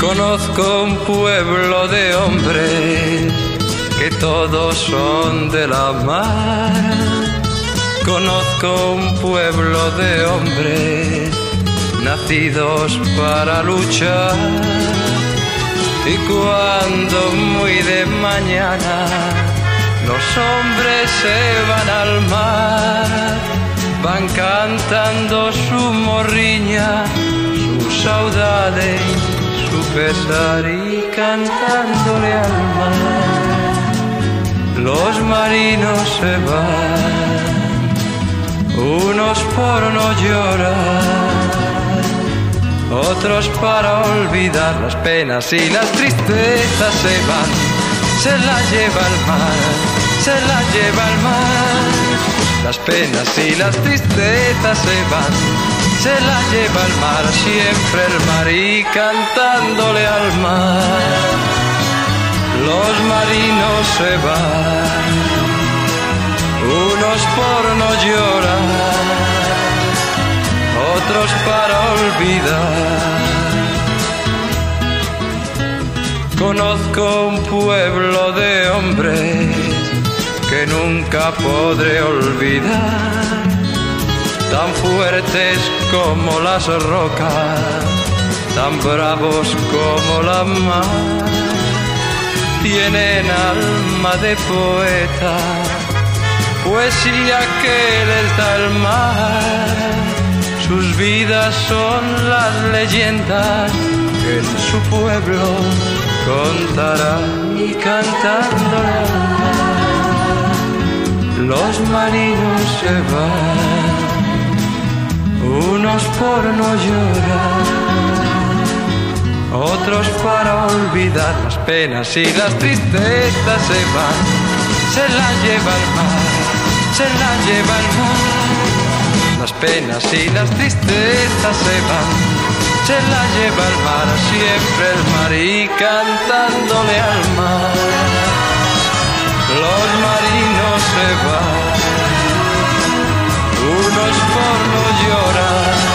Conozco un pueblo de hombres que todos son de la mar. Conozco un pueblo de hombres nacidos para luchar. Y cuando muy de mañana los hombres se van al mar, van cantando su morriña, su saudade, su pesar y cantándole al mar. Los marinos se van, unos por no llorar, otros para olvidar las penas y las tristezas se van. Se las lleva el mar, se las lleva el mar. Las penas y las tristezas se van, se las lleva el mar, siempre el mar y cantándole al mar. Los marinos se van, unos por no llorar, otros para olvidar. Conozco un pueblo de hombres que nunca podré olvidar, tan fuertes como las rocas, tan bravos como la mar. Tienen alma de poeta, poesía que les da el mar. Sus vidas son las leyendas que en su pueblo contarán y cantándole al mar. Los marinos se van, unos por no llorar, otros para olvidar las penas y las tristezas se van. Se las lleva el mar, se las lleva el mar. Las penas y las tristezas se van, se las lleva el mar, siempre el mar y cantándole al mar. Los marinos se van, unos por no llorar,